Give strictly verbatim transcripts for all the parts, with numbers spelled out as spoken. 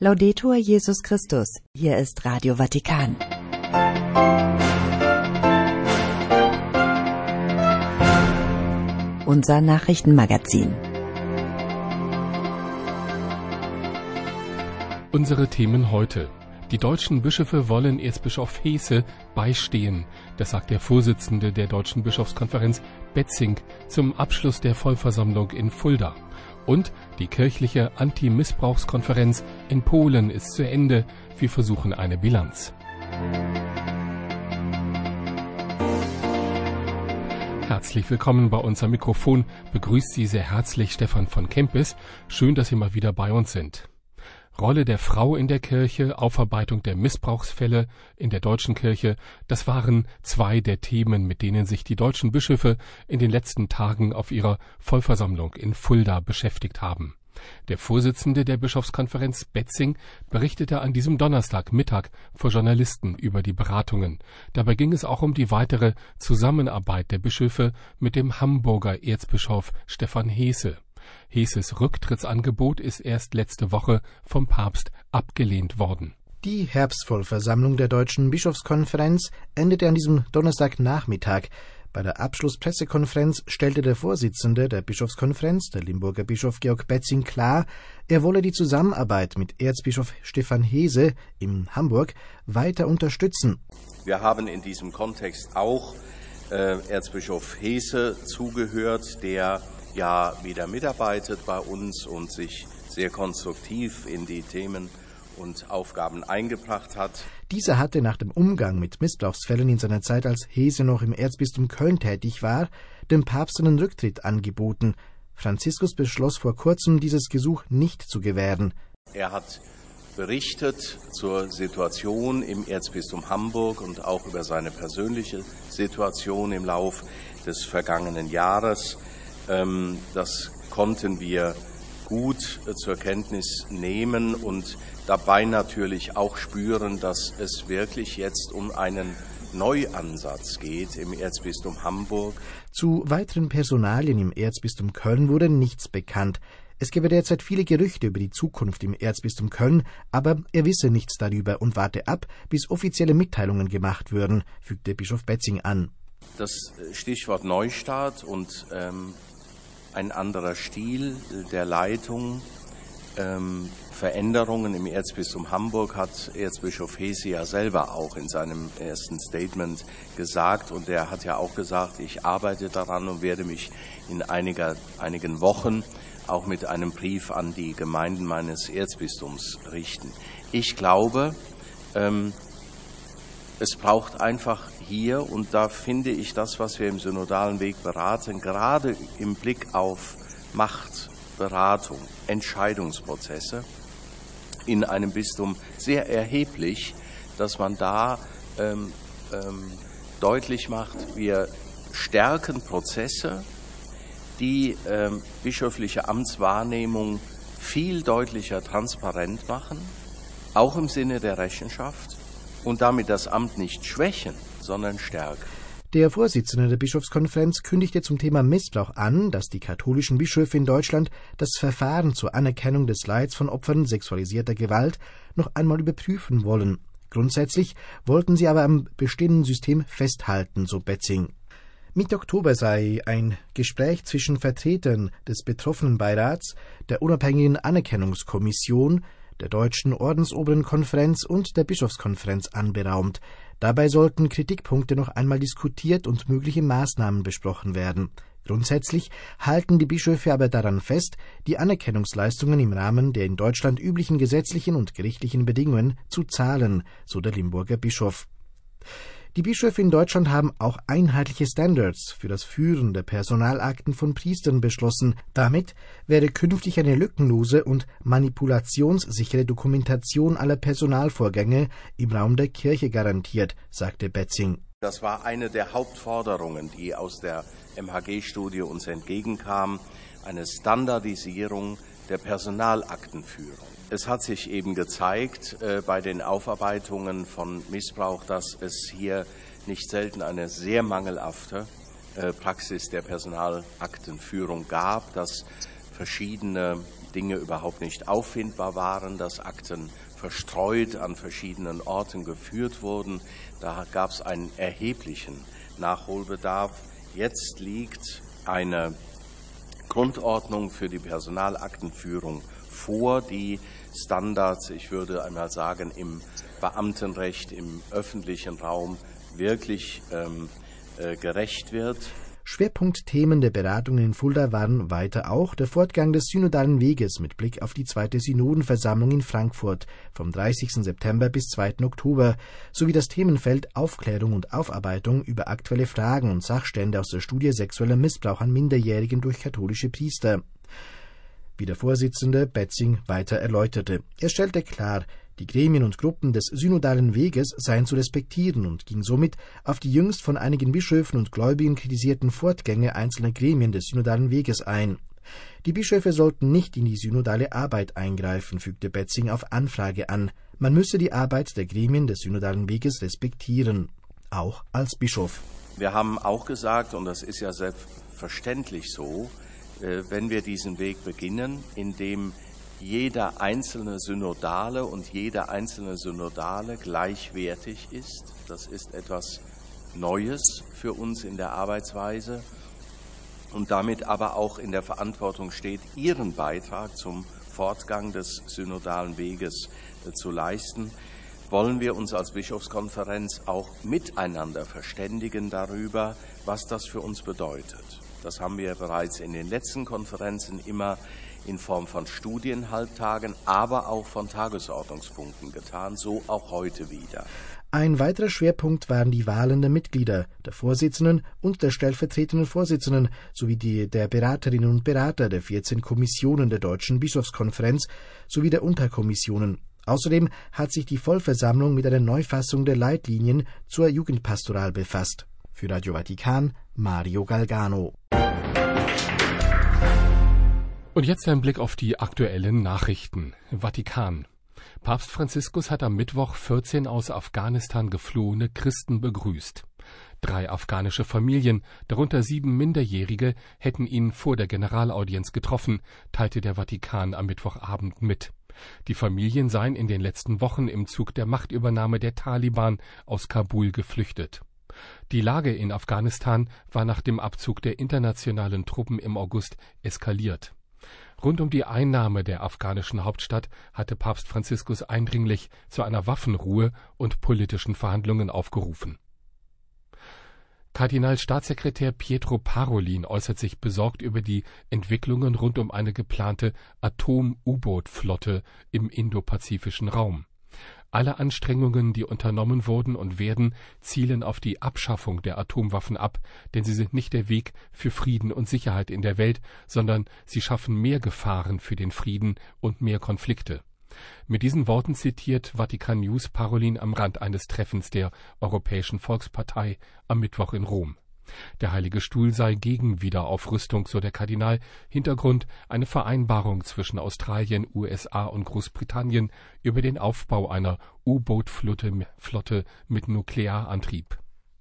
Laudetur Jesus Christus. Hier ist Radio Vatikan. Unser Nachrichtenmagazin. Unsere Themen heute. Die deutschen Bischöfe wollen Erzbischof Heese beistehen. Das sagt der Vorsitzende der Deutschen Bischofskonferenz Betzing zum Abschluss der Vollversammlung in Fulda. Und die kirchliche Anti-Missbrauchskonferenz in Polen ist zu Ende. Wir versuchen eine Bilanz. Herzlich willkommen bei uns am Mikrofon. Begrüßt Sie sehr herzlich Stefan von Kempis. Schön, dass Sie mal wieder bei uns sind. Rolle der Frau in der Kirche, Aufarbeitung der Missbrauchsfälle in der deutschen Kirche, das waren zwei der Themen, mit denen sich die deutschen Bischöfe in den letzten Tagen auf ihrer Vollversammlung in Fulda beschäftigt haben. Der Vorsitzende der Bischofskonferenz Betzing berichtete an diesem Donnerstagmittag vor Journalisten über die Beratungen. Dabei ging es auch um die weitere Zusammenarbeit der Bischöfe mit dem Hamburger Erzbischof Stephan Heese. Heeses Rücktrittsangebot ist erst letzte Woche vom Papst abgelehnt worden. Die Herbstvollversammlung der Deutschen Bischofskonferenz endete an diesem Donnerstagnachmittag. Bei der Abschlusspressekonferenz stellte der Vorsitzende der Bischofskonferenz, der Limburger Bischof Georg Betzing, klar, er wolle die Zusammenarbeit mit Erzbischof Stephan Heese in Hamburg weiter unterstützen. Wir haben in diesem Kontext auch äh, Erzbischof Heese zugehört, der ja wieder mitarbeitet bei uns und sich sehr konstruktiv in die Themen und Aufgaben eingebracht hat. Dieser hatte nach dem Umgang mit Missbrauchsfällen in seiner Zeit, als Heese noch im Erzbistum Köln tätig war, dem Papst einen Rücktritt angeboten. Franziskus beschloss vor kurzem, dieses Gesuch nicht zu gewähren. Er hat berichtet zur Situation im Erzbistum Hamburg und auch über seine persönliche Situation im Lauf des vergangenen Jahres. Das konnten wir gut zur Kenntnis nehmen und dabei natürlich auch spüren, dass es wirklich jetzt um einen Neuansatz geht im Erzbistum Hamburg. Zu weiteren Personalien im Erzbistum Köln wurde nichts bekannt. Es gebe derzeit viele Gerüchte über die Zukunft im Erzbistum Köln, aber er wisse nichts darüber und warte ab, bis offizielle Mitteilungen gemacht würden, fügte Bischof Betzing an. Das Stichwort Neustart und ähm, ein anderer Stil der Leitung, ähm, Veränderungen im Erzbistum Hamburg hat Erzbischof Heese ja selber auch in seinem ersten Statement gesagt. Und er hat ja auch gesagt, ich arbeite daran und werde mich in einiger, einigen Wochen auch mit einem Brief an die Gemeinden meines Erzbistums richten. Ich glaube, ähm, es braucht einfach hier, und da finde ich das, was wir im synodalen Weg beraten, gerade im Blick auf Macht, Beratung, Entscheidungsprozesse in einem Bistum sehr erheblich, dass man da ähm, ähm, deutlich macht, wir stärken Prozesse, die ähm, bischöfliche Amtswahrnehmung viel deutlicher transparent machen, auch im Sinne der Rechenschaft, und damit das Amt nicht schwächen, sondern stärken. Der Vorsitzende der Bischofskonferenz kündigte zum Thema Missbrauch an, dass die katholischen Bischöfe in Deutschland das Verfahren zur Anerkennung des Leids von Opfern sexualisierter Gewalt noch einmal überprüfen wollen. Grundsätzlich wollten sie aber am bestehenden System festhalten, so Betzing. Mitte Oktober sei ein Gespräch zwischen Vertretern des Betroffenenbeirats, der Unabhängigen Anerkennungskommission, der Deutschen Ordensobernkonferenz und der Bischofskonferenz anberaumt. Dabei sollten Kritikpunkte noch einmal diskutiert und mögliche Maßnahmen besprochen werden. Grundsätzlich halten die Bischöfe aber daran fest, die Anerkennungsleistungen im Rahmen der in Deutschland üblichen gesetzlichen und gerichtlichen Bedingungen zu zahlen, so der Limburger Bischof. Die Bischöfe in Deutschland haben auch einheitliche Standards für das Führen der Personalakten von Priestern beschlossen. Damit werde künftig eine lückenlose und manipulationssichere Dokumentation aller Personalvorgänge im Raum der Kirche garantiert, sagte Betzing. Das war eine der Hauptforderungen, die aus der M H G-Studie uns entgegenkam, eine Standardisierung der Personalaktenführung. Es hat sich eben gezeigt äh, bei den Aufarbeitungen von Missbrauch, dass es hier nicht selten eine sehr mangelhafte äh, Praxis der Personalaktenführung gab, dass verschiedene Dinge überhaupt nicht auffindbar waren, dass Akten verstreut an verschiedenen Orten geführt wurden. Da gab es einen erheblichen Nachholbedarf. Jetzt liegt eine Grundordnung für die Personalaktenführung vor, die Standards, ich würde einmal sagen, im Beamtenrecht, im öffentlichen Raum wirklich ähm, äh, gerecht wird. Schwerpunktthemen der Beratungen in Fulda waren weiter auch der Fortgang des synodalen Weges mit Blick auf die zweite Synodenversammlung in Frankfurt vom dreißigsten September bis zweiten Oktober sowie das Themenfeld Aufklärung und Aufarbeitung über aktuelle Fragen und Sachstände aus der Studie sexueller Missbrauch an Minderjährigen durch katholische Priester. Wie der Vorsitzende Betzing weiter erläuterte. Er stellte klar, die Gremien und Gruppen des synodalen Weges seien zu respektieren und ging somit auf die jüngst von einigen Bischöfen und Gläubigen kritisierten Fortgänge einzelner Gremien des synodalen Weges ein. Die Bischöfe sollten nicht in die synodale Arbeit eingreifen, fügte Betzing auf Anfrage an. Man müsse die Arbeit der Gremien des synodalen Weges respektieren, auch als Bischof. Wir haben auch gesagt, und das ist ja selbstverständlich so, wenn wir diesen Weg beginnen, indem jeder einzelne Synodale und jeder einzelne Synodale gleichwertig ist. Das ist etwas Neues für uns in der Arbeitsweise und damit aber auch in der Verantwortung steht, ihren Beitrag zum Fortgang des synodalen Weges äh, zu leisten. Wollen wir uns als Bischofskonferenz auch miteinander verständigen darüber, was das für uns bedeutet. Das haben wir bereits in den letzten Konferenzen immer in Form von Studienhalbtagen, aber auch von Tagesordnungspunkten getan, so auch heute wieder. Ein weiterer Schwerpunkt waren die Wahlen der Mitglieder, der Vorsitzenden und der stellvertretenden Vorsitzenden sowie die der Beraterinnen und Berater der vierzehn Kommissionen der Deutschen Bischofskonferenz sowie der Unterkommissionen. Außerdem hat sich die Vollversammlung mit einer Neufassung der Leitlinien zur Jugendpastoral befasst. Für Radio Vatikan, Mario Galgano. Und jetzt ein Blick auf die aktuellen Nachrichten. Vatikan. Papst Franziskus hat am Mittwoch vierzehn aus Afghanistan geflohene Christen begrüßt. Drei afghanische Familien, darunter sieben Minderjährige, hätten ihn vor der Generalaudienz getroffen, teilte der Vatikan am Mittwochabend mit. Die Familien seien in den letzten Wochen im Zug der Machtübernahme der Taliban aus Kabul geflüchtet. Die Lage in Afghanistan war nach dem Abzug der internationalen Truppen im August eskaliert. Rund um die Einnahme der afghanischen Hauptstadt hatte Papst Franziskus eindringlich zu einer Waffenruhe und politischen Verhandlungen aufgerufen. Kardinalstaatssekretär Pietro Parolin äußert sich besorgt über die Entwicklungen rund um eine geplante Atom-U-Boot-Flotte im indopazifischen Raum. Alle Anstrengungen, die unternommen wurden und werden, zielen auf die Abschaffung der Atomwaffen ab, denn sie sind nicht der Weg für Frieden und Sicherheit in der Welt, sondern sie schaffen mehr Gefahren für den Frieden und mehr Konflikte. Mit diesen Worten zitiert Vatikan News Parolin am Rand eines Treffens der Europäischen Volkspartei am Mittwoch in Rom. Der Heilige Stuhl sei gegen Wiederaufrüstung, so der Kardinal. Hintergrund eine Vereinbarung zwischen Australien, U S A und Großbritannien über den Aufbau einer U-Boot-Flotte Flotte mit Nuklearantrieb.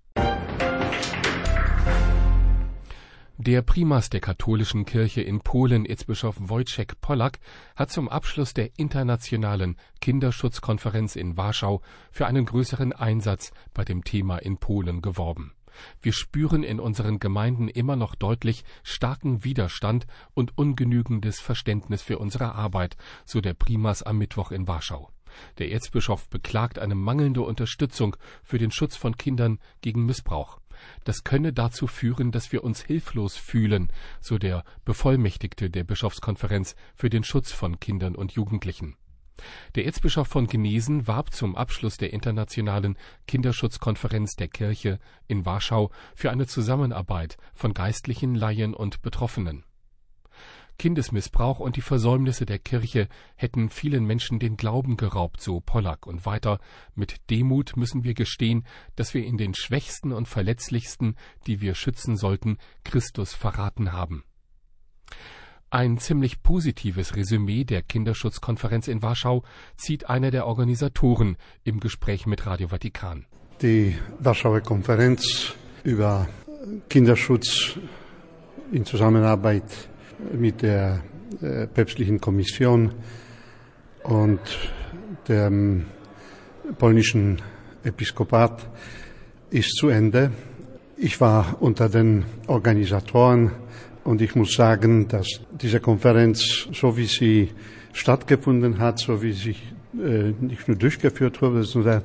Der Primas der katholischen Kirche in Polen, Erzbischof Wojciech Polak, hat zum Abschluss der internationalen Kinderschutzkonferenz in Warschau für einen größeren Einsatz bei dem Thema in Polen geworben. Wir spüren in unseren Gemeinden immer noch deutlich starken Widerstand und ungenügendes Verständnis für unsere Arbeit, so der Primas am Mittwoch in Warschau. Der Erzbischof beklagt eine mangelnde Unterstützung für den Schutz von Kindern gegen Missbrauch. Das könne dazu führen, dass wir uns hilflos fühlen, so der Bevollmächtigte der Bischofskonferenz für den Schutz von Kindern und Jugendlichen. Der Erzbischof von Gnesen warb zum Abschluss der internationalen Kinderschutzkonferenz der Kirche in Warschau für eine Zusammenarbeit von Geistlichen, Laien und Betroffenen. Kindesmissbrauch und die Versäumnisse der Kirche hätten vielen Menschen den Glauben geraubt, so Polak. Und weiter: Mit Demut müssen wir gestehen, dass wir in den Schwächsten und Verletzlichsten, die wir schützen sollten, Christus verraten haben. Ein ziemlich positives Resümee der Kinderschutzkonferenz in Warschau zieht einer der Organisatoren im Gespräch mit Radio Vatikan. Die Warschauer Konferenz über Kinderschutz in Zusammenarbeit mit der äh, päpstlichen Kommission und dem polnischen Episkopat ist zu Ende. Ich war unter den Organisatoren und ich muss sagen, dass diese Konferenz, so wie sie stattgefunden hat, so wie sie äh, nicht nur durchgeführt wurde, sondern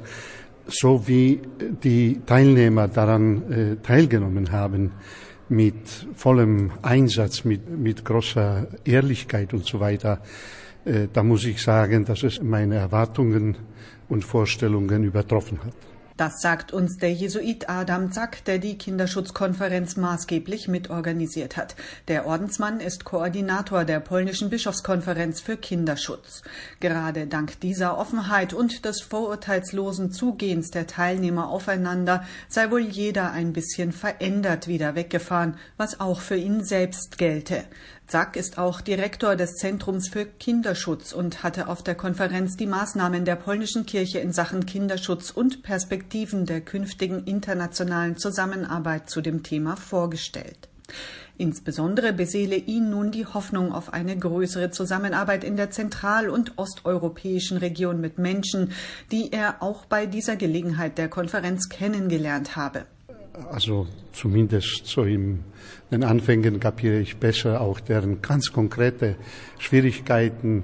so wie die Teilnehmer daran äh, teilgenommen haben, mit vollem Einsatz, mit, mit großer Ehrlichkeit und so weiter, äh, da muss ich sagen, dass es meine Erwartungen und Vorstellungen übertroffen hat. Das sagt uns der Jesuit Adam Zack, der die Kinderschutzkonferenz maßgeblich mitorganisiert hat. Der Ordensmann ist Koordinator der polnischen Bischofskonferenz für Kinderschutz. Gerade dank dieser Offenheit und des vorurteilslosen Zugehens der Teilnehmer aufeinander sei wohl jeder ein bisschen verändert wieder weggefahren, was auch für ihn selbst gelte. Zack ist auch Direktor des Zentrums für Kinderschutz und hatte auf der Konferenz die Maßnahmen der polnischen Kirche in Sachen Kinderschutz und Perspektiven der künftigen internationalen Zusammenarbeit zu dem Thema vorgestellt. Insbesondere beseele ihn nun die Hoffnung auf eine größere Zusammenarbeit in der zentral- und osteuropäischen Region mit Menschen, die er auch bei dieser Gelegenheit der Konferenz kennengelernt habe. Also zumindest so in den Anfängen kapiere ich besser auch deren ganz konkrete Schwierigkeiten,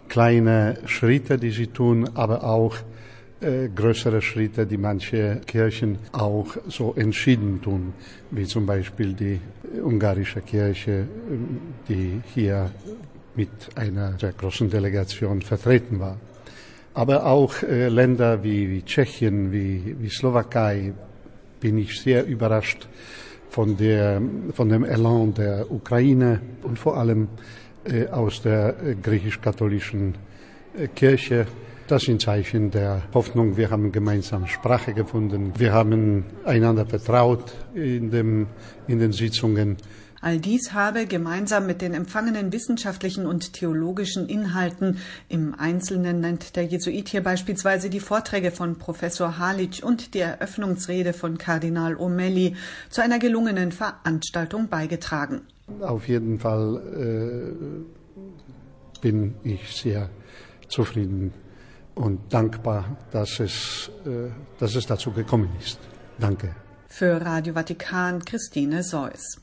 kleine Schritte, die sie tun, aber auch äh, größere Schritte, die manche Kirchen auch so entschieden tun, wie zum Beispiel die ungarische Kirche, die hier mit einer sehr großen Delegation vertreten war. Aber auch äh, Länder wie, wie Tschechien, wie, wie Slowakei, bin ich sehr überrascht von, der, von dem Elan der Ukraine und vor allem äh, aus der äh, griechisch-katholischen äh, Kirche. Das sind Zeichen der Hoffnung. Wir haben gemeinsam Sprache gefunden. Wir haben einander vertraut in, dem, in den Sitzungen. All dies habe gemeinsam mit den empfangenen wissenschaftlichen und theologischen Inhalten, im Einzelnen nennt der Jesuit hier beispielsweise die Vorträge von Professor Halic und die Eröffnungsrede von Kardinal Omelli, zu einer gelungenen Veranstaltung beigetragen. Auf jeden Fall äh, bin ich sehr zufrieden und dankbar, dass es, äh, dass es dazu gekommen ist. Danke. Für Radio Vatikan, Christine Seuss.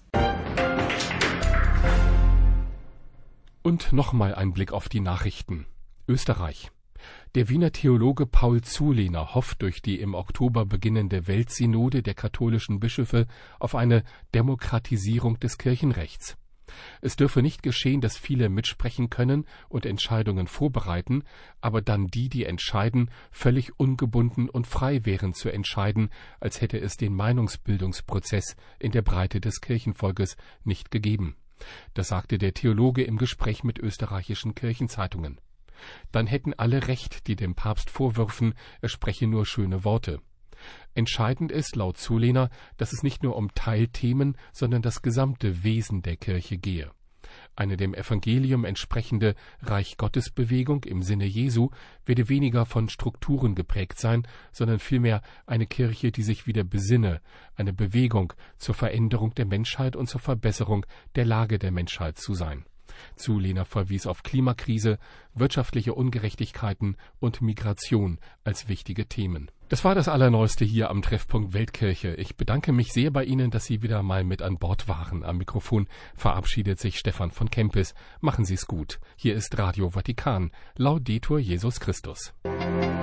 Und nochmal ein Blick auf die Nachrichten. Österreich. Der Wiener Theologe Paul Zulehner hofft durch die im Oktober beginnende Weltsynode der katholischen Bischöfe auf eine Demokratisierung des Kirchenrechts. Es dürfe nicht geschehen, dass viele mitsprechen können und Entscheidungen vorbereiten, aber dann die, die entscheiden, völlig ungebunden und frei wären zu entscheiden, als hätte es den Meinungsbildungsprozess in der Breite des Kirchenvolkes nicht gegeben. Das sagte der Theologe im Gespräch mit österreichischen Kirchenzeitungen. Dann hätten alle recht, die dem Papst vorwürfen, er spreche nur schöne Worte. Entscheidend ist, laut Zulehner, dass es nicht nur um Teilthemen, sondern das gesamte Wesen der Kirche gehe. Eine dem Evangelium entsprechende Reich-Gottes-Bewegung im Sinne Jesu werde weniger von Strukturen geprägt sein, sondern vielmehr eine Kirche, die sich wieder besinne, eine Bewegung zur Veränderung der Menschheit und zur Verbesserung der Lage der Menschheit zu sein. Zulehner verwies auf Klimakrise, wirtschaftliche Ungerechtigkeiten und Migration als wichtige Themen. Das war das Allerneueste hier am Treffpunkt Weltkirche. Ich bedanke mich sehr bei Ihnen, dass Sie wieder mal mit an Bord waren. Am Mikrofon verabschiedet sich Stefan von Kempis. Machen Sie es gut. Hier ist Radio Vatikan. Laudetur Jesus Christus.